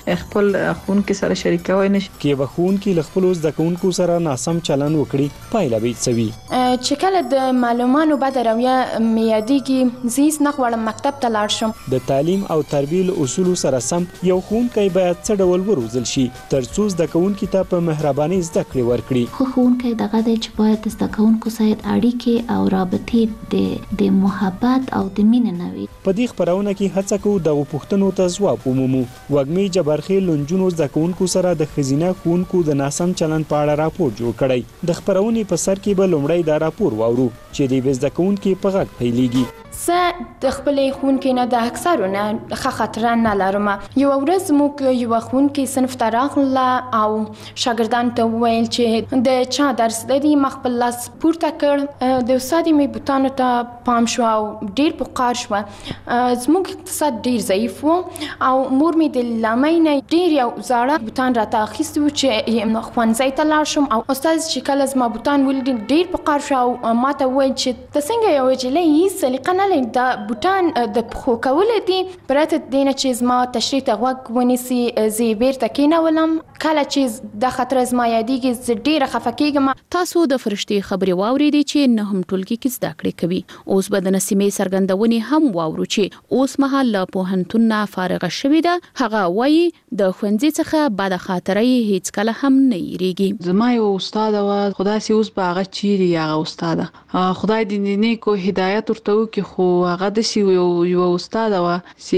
خپل ښوونکي سره شریکوي نشي. کې به ښوونکي له خپلو زده کوونکو سره ناسم چلند وکړي پایله به څه وي؟ چې کله د معلومانو بد رویه میادېږي زه هیڅ نه غواړم مکتب ته لاړ شم. د تعلیم او تربیې له اصولو سره سم یو ښوونکی باید څه ډول وروزل شي ترڅو زده کوونکي ته په مهرباني زده کړې ورکړي؟ خو ښوونکی دغه دی چې باید د زده کوونکو سره اړیکې او رابطې د محبت او د مینې نه وي. په دې خپرونه کې هڅه کوو دغو پوښتنو ته ځواب ومومو. وږمې جبارخیل له نجونو زده کوونکو سره د ښځینه ښوونکو د ناسم چلند په اړه راپور جوړ کړی. د خپرونې په سر کې به لومړی دا راپور واورو چې د یوې زده کوونکې په غږ پیلېږي. زه د خپلې ښوونکې نه د اکثرو نه ښه خاطره نه لرم. یوه ورځ زموږ یوه ښوونکې صنف ته راغله او شاګردانو ته وویل چې د چا درس لري. ما خپل لاس پورته کړ، د استادې مې بوتانو ته پام شو او ډېر پوقار شوه. زموږ اقتصاد ډېر ضعیف و او مور مې د لامۍ نه ډېر یو زاړه بوتان راته اخیستي وو چې ښوونځي ته لاړ شم. او استاد چې کله زما بوتان ولیدل ډېر پوقار شو او ما ته وویل چې ته څنګه یوه نجلۍ هېڅ سلیقه نه لري، دا بوتان د پښو کولی دي پرته د دې نه چې زما تشریح ته غوږ ونیسي. زه یې بیرته کېنولم. کله چې دا خاطره زما یادېږي زه ډېره خفه کېږم. تاسو د فرشتې خبرې واورېدې چې نه هم ټولګي کې زده کړې کوي. اوس به د نسیمې څرګندونې هم واورو چې اوس مهال له پوهنتون نه فارغه شوې ده. هغه وایي د ښوونځي څخه بده خاطره یې هیڅ کله هم نه یریږي. زما یو استاد و، خدای سي اوس به هغه چیرې هغه استاد خدای دې نیکو هدایت ورته وکړي. خو هغه داسې یو استاد و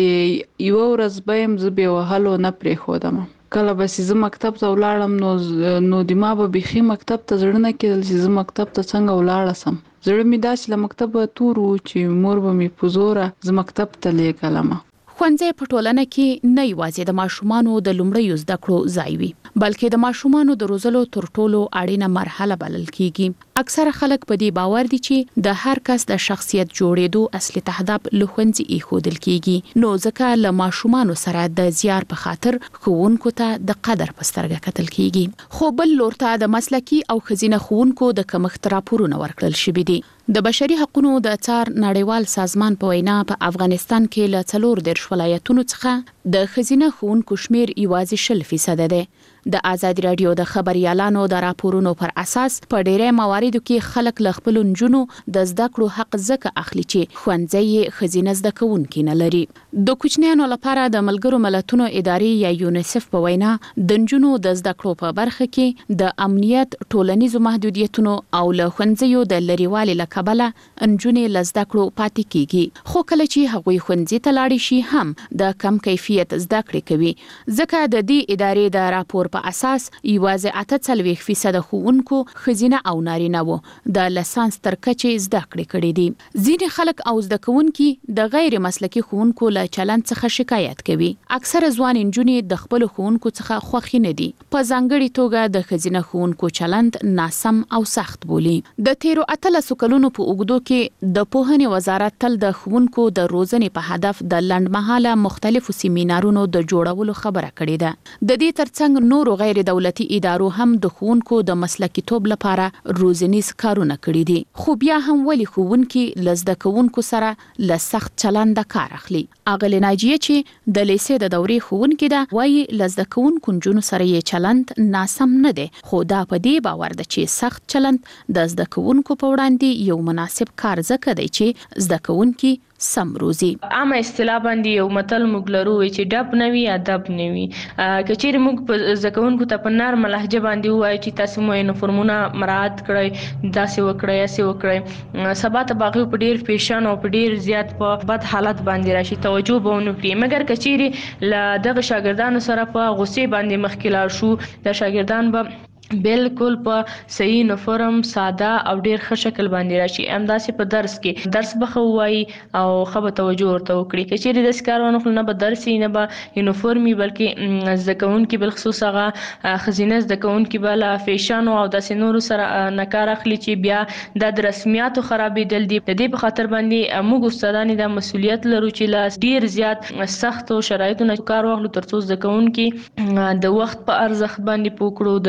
چې یوه ورځ به یم زه بې وهلو نه پرېښودم. کله به چې زه مکتب ته ولاړم نو د ما به بیخي مکتب ته زړه نه کېدل چې زه مکتب ته څنګه ولاړه سم. زړه مې داسې له مکتبه تور و چې مور به مې په زوره زه مکتب ته لیږلم. ښوونځی په ټولنه کې نه یوازې د ماشومانو د لومړیو زده کړو ځای وي بلکې د ماشومانو د روزلو تر ټولو اړینه مرحله بلل کیږي. اکثره خلک په دې باور دي چې د هر کس د شخصیت جوړېدو اصلي تهداب له ښوونځي ایښودل کیږي. نو ځکه له ماشومانو سره د زیار په خاطر ښوونکو ته د قدر په سترګه کتل کیږي. خو بل لور ته د مسلکي او ښځینه ښوونکو د کمښت راپورونه ورکړل شوي دي. د بشري حقوقو د څار نړیوال سازمان په وینا په افغانستان کې له 40 ولایتونو څخه د ښځینه ښوونکو شمیر یوازې 0% دی. د آزادي رادیو د خبريالانو د راپورونو پر اساس په ډېرې مواردو کې خلک له خپل نجونو د زده کړو حق ځکه اخلي چې ښوونځي ښځینه زده کوونکي نه لري. د کوچنیانو لپاره د ملګرو ملتونو ادارې یا یونیسف په وینا د نجونو د زده کړو په برخه کې د امنیت، ټولنیزو محدودیتونو او له ښوونځیو د لریوالي له کبله نجونې له زده کړو پاتې کیږي. خو کله چې هغوی ښوونځي ته لاړې شي هم د کم کیفیت زده کړې کوي. ځکه د دې ادارې د راپور په اساس یوازې 48% ښوونکو ښځینه او نارینه وو د لسانس تر کچې زده کړې کړې دي. ځینې خلک او زده کوونکي د غیر مسلکي ښوونکو له چلند څخه شکایت کوي. اکثره ځوان نجونې د خپل ښوونکو څخه خوښ نه دي. په ځانګړي توګه د ښځینه ښوونکو چلند ناسم او سخت بولي. د تیرو 18 کلونو په اوږدو کې د پوهنې وزارت تل د ښوونکو د روزنې په هدف د لنډمهاله مختلفو سیمینارونو د جوړولو خبره کړې ده. د دې ترڅنګ نورو غیر دولتي ادارو هم د ښوونکو د مسلکي توب لپاره روزنیز کارونه کړي دي. خو بیا هم ولې ښوونکي له زده کوونکو سره له سخت چلند کار اخلي؟ اغلې ناجیه چې د لیسې د دورې ښوونکې ده وایي له زده کوونکو نجونو سره یې چلند ناسم نه دی. خو دا په دې باور ده چې سخت چلند د زده کوونکو په وړاندې یو مناسب کار ځکه دی چې زده کوونکي سم روزي. عامه اصطلاح باندې یو متل موږ لرو چې ډب نه وي ادب نه وي. که چیرې موږ په زده کوونکو ته په نرمه لهجه باندې ووایو چې تاسو مو یونیفورمونه مراعات کړئ، داسې وکړئ هسې وکړئ، سبا ته به هغوی په ډېر پیشن او په ډېر زیات په بد حالت باندې راشي، توجه به ونه کړي. مګر که چیرې له دغه شاګردانو سره په غصې باندې مخکې لاړ شو، د شاګردان به بالکل په صحیح یونیفورم ساده او ډیر ښه شکل باندې راشي. همداسې په درس کې درس به ښه ووایي او ښه به توجه ورته وکړي. که چیرې داسې کار ونه کړو نه به درس وي نه به یونیفورم وي، بلکې زده کوونکي بالخصوص هغه ښځینه زده کوونکي به له فیشنو او داسې نورو سره نه کار اخلي چې بیا دا د رسمیاتو خرابېدل دي. د دې په خاطر باندې موږ استادان دا مسؤلیت لرو چې له ډیر زیات سختو شرایطو نه کار واخلو ترڅو زده کوونکي د وخت په ارزښت باندې پوه کړو، د ډیسپلین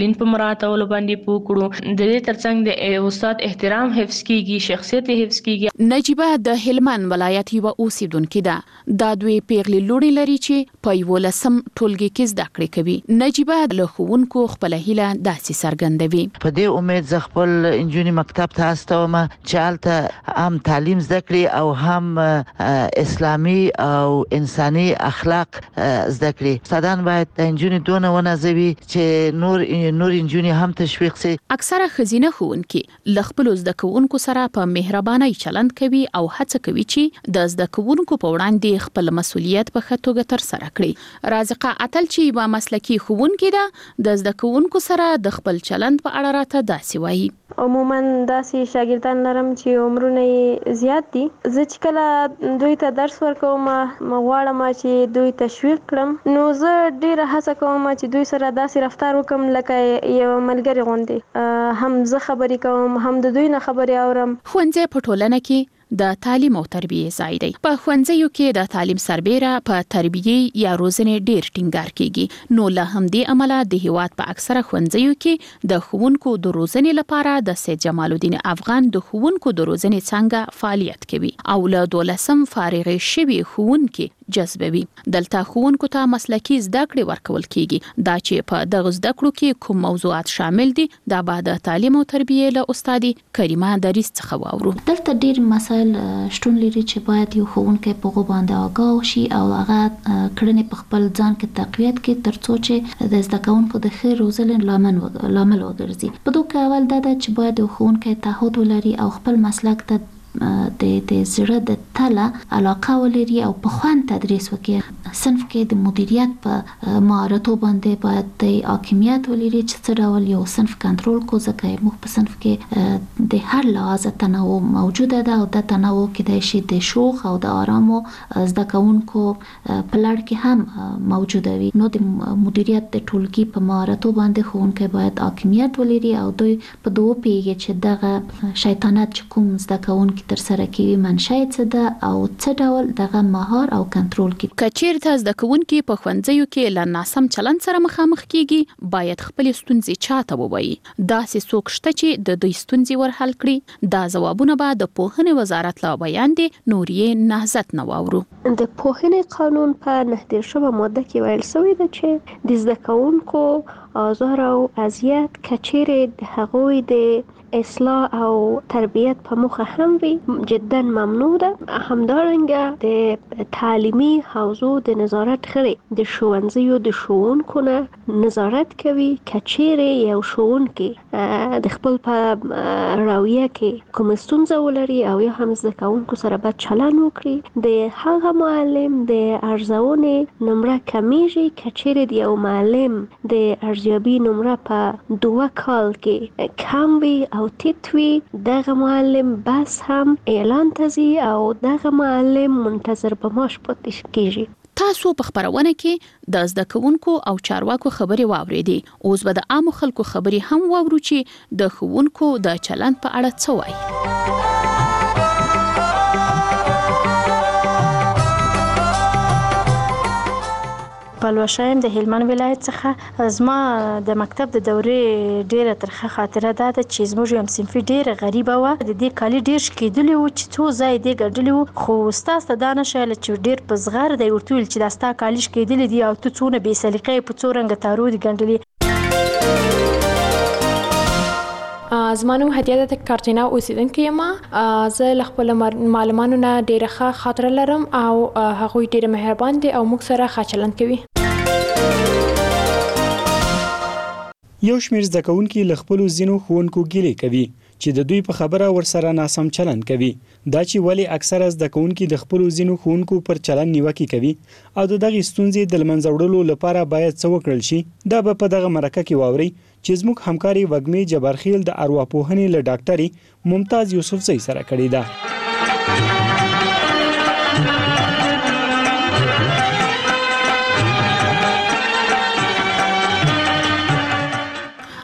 ډیسپلین په مراعاتولو باندې پوه کړو. د دې ترڅنګ د استاد احترام حفظ کیږي، شخصیت حفظ کیږي. نجیبه د هلمند ولایت یو اوسیدونکې ده. دا دوی پیغلې لوړې لري چې په 11م ټولګي کې زده کړې کوي. نجیبه له ښوونکو خپل هیله داسې څرګندوي. په دې امید ز خپل انجونی مکتب ته استوم چې هلته هم تعلیم زده کړي او هم اسلامي او انساني اخلاق زده کړي. استادان باید د انجونی دونه ونازوي چې نور انجونی هم تشویق شي. اکثره ښځینه ښوونکي له خپلو زده کوونکو سره په مهربانۍ چلند کوي او هڅه کوي چې د زده کوونکو په وړاندې خپل مسؤلیت په ښه توګه ترسره کړي. رازقه اتل چې یوه مسلکي ښوونکې ده، د زده کوونکو سره د خپل چلند په اړه راته داسې وایي. عموما داسې شاګردان لرم چې عمرونه یې زیات دي. زه چې کله دوی ته درس ورکوم غواړم چې دوی تشویق کړم، نو زه ډیره هڅه کوم چې دوی سره داسې رفتار وکم لکه یو ملګری غوندې. هم زه خبرې کوم، هم د دوی نه خبرې اورم. ښوونځی په ټولنه کې د تعلیم او تربیې ځای دی. په ښوونځیو کې د تعلیم سربیره په تربیې یا روزنې ډیر ټینګار کیږي. نو له همدې امله د هیواد په اکثره ښوونځیو کې د ښوونکو د روزنې لپاره د سید جمال الدین افغان د ښوونکو د روزنې څنګه فعالیت کوي او له 12م فارغ شوي ښوونکي جذبوي. دلته ښوونکو ته مسلکي زده کړې ورکول کیږي. دا چې په دغه زده کړو کې کوم موضوعات شامل دي دا به د تعلیم او تربیې له استادې کریمه دریس څخه واورو. دلته ډیر مسایل شتون لري چې باید یو ښوونکی په هغو باندې آګاه شي او هغه کړنې په خپل ځان کې تقویت کړي ترڅو چې د زده کوونکو د ښه روزنې لامل وګرځي. په دوی کې اول دا ده چې باید یو ښوونکی تعهد ولري او خپل مسلک ته د زړه د تله علاقه ولري او په خوند تدریس وکړي. صنف کې د مدیریت په مهارتو باندې باید د حاکمیت ولري چې څه ډول یو صنف کنټرول کو، ځکه موږ په صنف کې د هر لحاظ تنوع موجوده ده او د تنوع کېدای شي د شوخ او د آرامو زده کوونکو په لړ کې هم موجوده وي. نو د مدیریت د ټولګي په مهارتو باندې ښوونکی باید حاکمیت ولري او دوی په دوه پیږي چې دغه شیطنت چې کوم زده کوونکي تر سره کوي منشأ څه ده او څه ډول دغه مهار او کنټرول کوي. کچیرته زده کوونکي په ښوونځیو کې له ناسم چلند سره مخامخ کیږي باید خپل ستونزې چاته ووایي. داسې څوک شته چې د دوی ستونزې ورحل کړي. دا ځوابونه به د پوهنې وزارت له بیان دي. نور یې نهضت نه واورو. د پوهنې قانون په 19 ماده کې ویل شوی ده چې د زده کوونکو آزار او اذیت کچیرې د هغوی د اصلاح او تربیت په موخه هم وي جدا ممنوع ده. همدارنګه د تعلیمي حوزو د نظارت غړي د ښوونځیو د ښوونکو نه نظارت کوي. کچیرې یو ښوونکی د خپل په رویه کې کوم ستونزه ولري او یا هم زده کوونکو سره بد چلند وکړي، د هغه معلم د ارزونې نمره کمیږي. کچیرې د یو معلم د ارزیابي نمره په 2 کال کې کم وي او ټیټ وي، دغه معلم بس هم اعلان تزي او دغه معلم منتظر به معاش پاتې کیږي. تاسو په خبرونه کې د زده کوونکو او چارواکو خبرې واوریدي. اوس به د عامو خلکو خبرې هم واورو چې د ښوونکو د چلند په اړه څه وایي. پلوشه يم د هلمند ولایت څخه. زما د مکتب د دورې ډیره ترخه خاطره ده چې زموږ یم صنفي ډیره غریبه و. د دې کالي ډیر شکېدلی و چې څو ځای دې ګډلی و، خو استاد ته دا نشایله چې ډیر په زغر دی ورته ویل چې دا ستا کالي شکېدلی دي او ته څونه بې سلیقې په څو رنګه تارو دي ګنډلي. زما نوم هدیه ده، کارتینا اوسیدونکې یم. زه له خپلو معلمانو نه ډیره ښه خاطره لرم او هغوی ډیره مهربان دي او موږ سره ښه چلند کوي. یو شمېر زده کوونکي له خپلو ځینو ښوونکو ګیلې کوي چې د دوی په خبره ورسره ناسم چلند کوي. دا چې ولې اکثره زده کوونکي د خپلو ځینو ښوونکو پر چلند نیوکې کوي او د دغې ستونزې د له منځه وړلو لپاره باید څه وکړل شي. دا به په دغه مرکه کې واورئ چې زموږ همکاري وږمې جبارخیل د ارواپوهنې له ډاکټرې ممتاز یوسفزۍ سره کړې ده.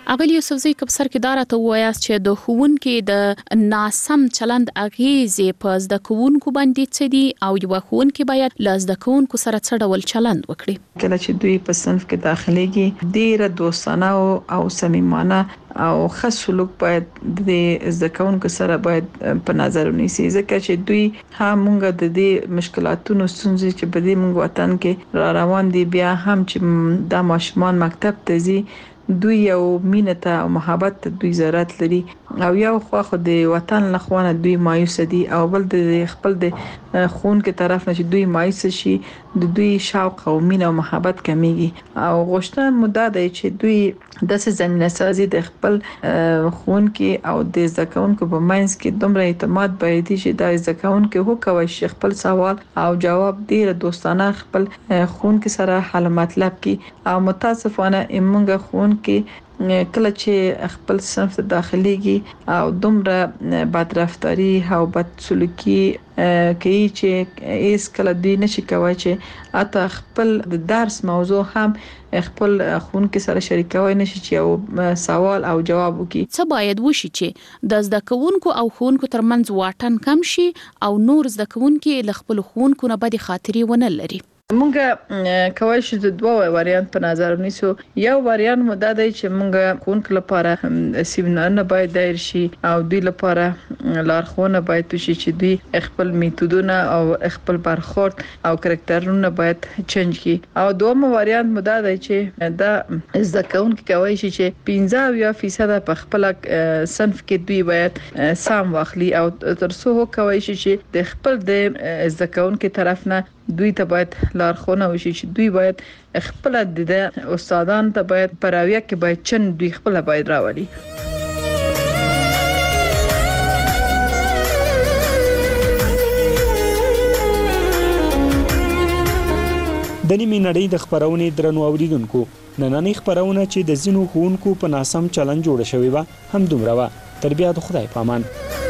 اغلی یوسفزی کبسر کې دارا ته وایاست چې د ښوونکي د ناسم چلند اغیزې په زده کوونکو باندې څه دي او یو ښوونکي باید له زده کوونکو سره څه ډول چلند وکړي. کله چې دوی په صنف کې داخليږي ډیره دوستانه او صمیمانه او ښه سلوک باید د زده کوونکو سره باید په نظر ونیسي، ځکه چې دوی هم موږ د دې مشکلاتونو ستونزې چې په دې موږ وطن کې را روان دي بیا هم چې د ماشومان مکتب ته ځي دوی یو مینه ته او محبت ته دوی ضرورت لري او یو خو د وطن لخوانه دوی مایوس دي او بل د خپل د خون کې طرف نه چې دوی مایوس شي د دوی شوق او مینه او محبت کمیږي او غوښتنه مده ده چې دوی د زمينه سازي د خپل خون کې او د ځکهونکو په منځ کې دومره اعتماد باید چې د ځکهونکو هو کوي چې خپل سوال او جواب ډیر دوستانه خپل خون کې سره حل مطلب کې او متاسفانه موږ خون کې کله چې خپل صنف ته داخليږي او دومره بد رفتاری او بد سلوکي کوي چې هیڅ کله دوی نشي کوي چې اته خپل د درس موضوع هم خپل خونکو سره شریکوي نشي چې یو سوال او جواب وکړي. څه باید وشي چې د زده کوونکو او خونکو ترمنځ واټن کم شي او نور زده کوونکي له خپل خونکو نه بد خاطري ونه لري؟ مونږ کوي چې د دوه وریانت په نظر ونیسو. یو وریانت مو دا دی چې مونږ خونکو لپاره سیمینارونه باید دایر شي او دوی لپاره لارښوونه باید وشي چې دوی خپل میتودونه او خپل برخورد او کریکټرونه باید چینج کړي او دوم وریانت مو دا دی چې دا زده کوونکي کوي چې 15% په خپل صنف کې دوی باید سم واخلي او ترڅو کوي چې د خپل د زده کوونکو طرف نه دوی ته باید لارښوونه وشي چې دوی باید خپل د استادان ته باید پراویه کې باید چن دوی خپل باید راولي. د نیمې نړۍ د خبرونې درنو اوریدونکو نننۍ خبرونه چې د زینو ښوونکو په ناسم چلند جوړه شوې و هم دومره و. تر بیا د خدای پامان.